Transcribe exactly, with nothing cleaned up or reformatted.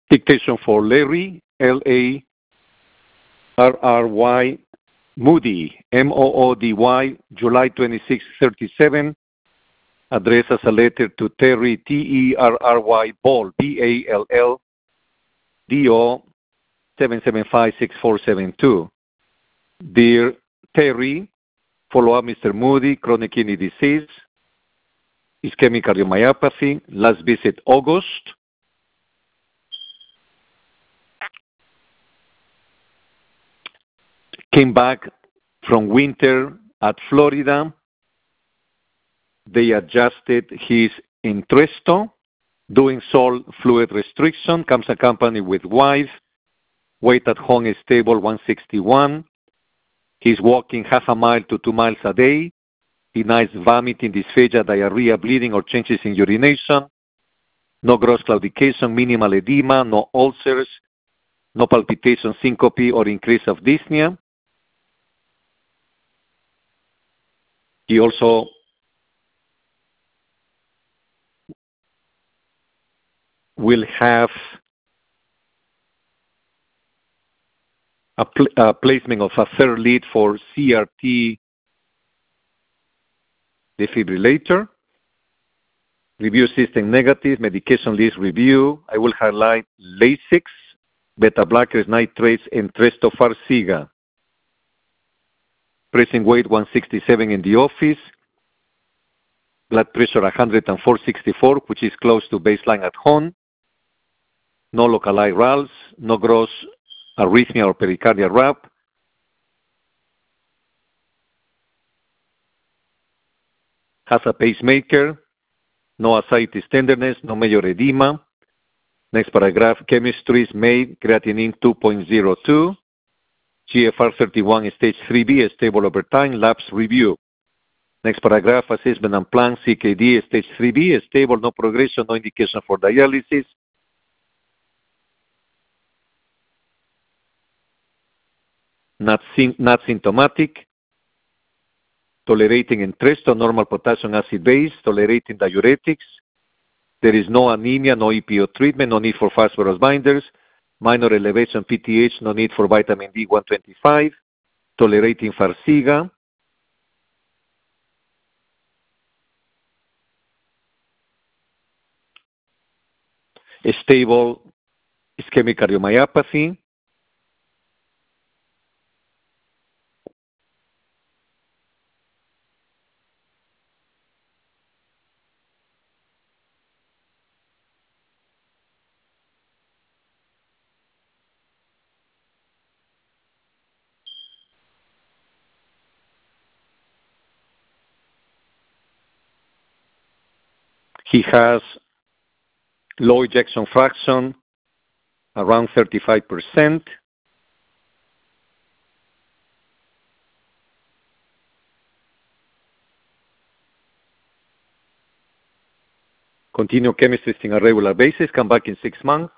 Dictation for Larry, L A R R Y, Moody, M O O D Y, July twenty-sixth, thirty-seven. Address as a letter to Terry, T E R R Y, Ball, B A L L, D O seven seven five six four seven two. Dear Terry, follow up Mister Moody, chronic kidney disease, ischemic cardiomyopathy, last visit August. Came back from winter at Florida. They adjusted his Entresto, doing salt fluid restriction, comes accompanied with wife. Weight at home is stable, one sixty-one. He's walking half a mile to two miles a day. Denies vomiting, dysphagia, diarrhea, bleeding, or changes in urination. No gross claudication, minimal edema, no ulcers, no palpitation, syncope, or increase of dyspnea. He also will have a, pl a placement of a third lead for C R T defibrillator. Review system negative, medication list review. I will highlight Lasix, beta blockers, nitrates, and Entresto Farxiga. Pressing weight one sixty-seven in the office. Blood pressure one hundred four sixty-four, which is close to baseline at home. No localized R A Ls, no gross arrhythmia or pericardial rap. Has a pacemaker. No ascites tenderness, no major edema. Next paragraph, chemistry is made, creatinine two point zero two. G F R thirty-one, stage three B, stable over time, labs review. Next paragraph, assessment and plan, C K D, stage three B, stable, no progression, no indication for dialysis. Not, not symptomatic. Tolerating Entresto, normal potassium acid base, tolerating diuretics. There is no anemia, no E P O treatment, no need for phosphorus binders. Minor elevation P T H, no need for vitamin D one twenty-five. Tolerating Farxiga. Stable ischemic cardiomyopathy. He has low ejection fraction, around thirty-five percent. Continue chemistry on a regular basis. Come back in six months.